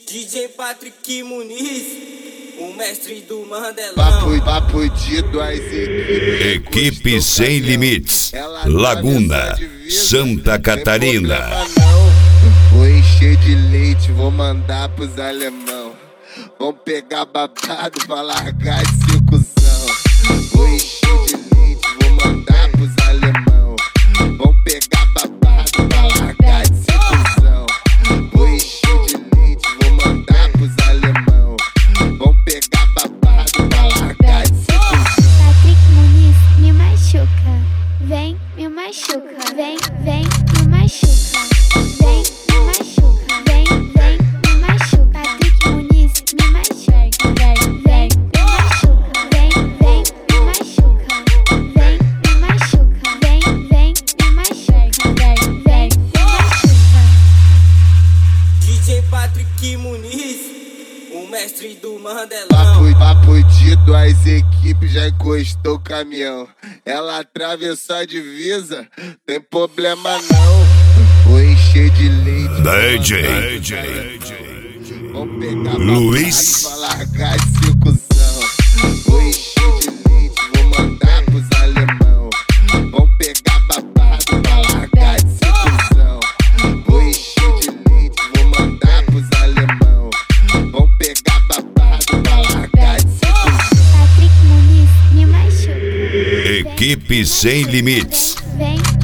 DJ Patrick Muniz, o mestre do Mandelão. Papo de duas equipes. Equipe Sem Limites, Laguna, Santa Catarina. Vou encher de leite, vou mandar pros alemão. Vão pegar babado pra largar esse cuzão. Vou encher de leite, vou mandar pros alemão. Vão pegar babado pra largar esse cuzão. Vou encher de leite, vou mandar pros alemão. Vão pegar babado pra largar esse cuzão. Patrick Muniz me machuca, vem, me machuca, vem, me machuca, vem, me machuca, vem, me machuca. Patrick Muniz me machuca, vem, me machuca, vem, me machuca, vem, me machuca, vem, me machuca, vem, me machuca. DJ Patrick Muniz, o mestre do Mandelão. Papo de duas equipes, já encostou o caminhão. Ela atravessou a divisa, tem problema não. Vou encher de leite. DJ Vão pegar Luiz. babado pra largar esse cuzão. Vou encher de leite, vou mandar pros alemão. Vão pegar babado pra largar esse cuzão. Vou encher de leite, vou mandar pros alemão. Vão pegar babado pra largar esse cuzão. Patrick Muniz me machuca, Equipe Sem Limites, vem,